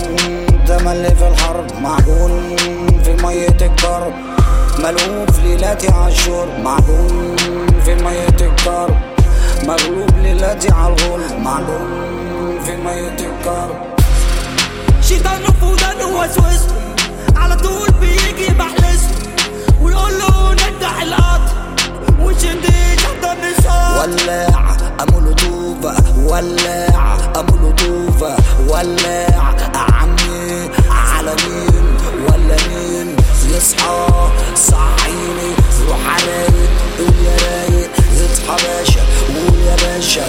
تملي في الحرب، معجون في مية الكرب، ملهوف ليلاتي عالشرب، معجون في مية الكرب، مغلوب ليلاتي عالغل، معجون في مية الكرب. شيطان رفوضان ووسوسه على طول بيجي بحلسه ويقول له ندع القطر وشندي شط النساء. ولاع امولوتوفا، ولاع امولوتوفا، ولاع عمي على مين ولا مين يصحى صحيني روح عرايق قول يا رايق اصحى باشا قول يا باشا.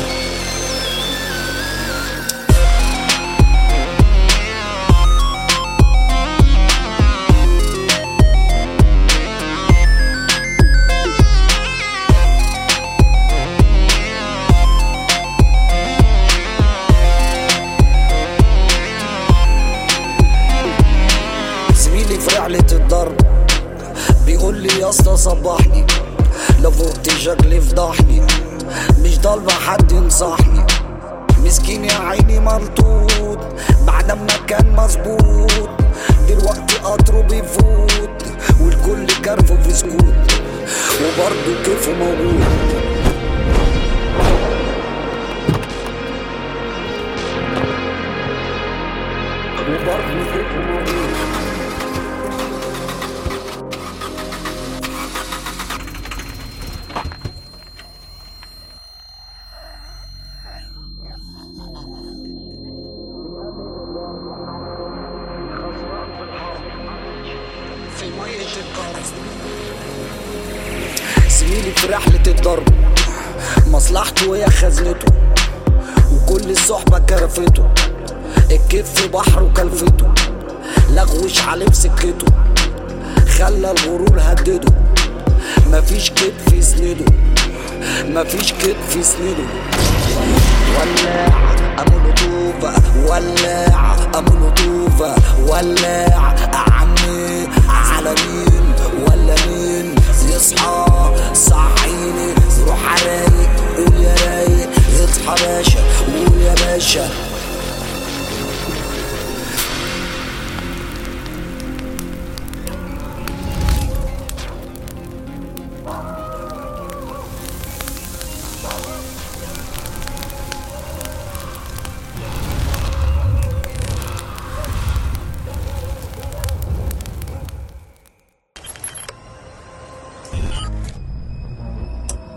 في رحلة الضرب بيقول لي يا اسطى صبحني، لو فوقت شكلي فضحني، مش ضالبة حد ينصحني، مسكين يا عيني ملطوط بعد ما كان مظبوط، دلوقتي قطره بيفوت والكل كرفه في سكوت وبرضه كيفه موجود. وبرضه كيفه موجود. في مية الكرب زميلي في رحلة الضرب، مصلحته وهي خزنته وكل الصحبة كرفته، الكيف في بحر وكلفته، لغوش عليه في سكته، خلى الغرور هدده، مفيش كتف يسنده، مفيش كتف يسنده. ولاع امولوتوفا، ولاع امولوتوفا، ولاع عمي على مين ولا مين يصحى صحيني روح عرايق قول يا رايق اصحى باشا قول يا باشا.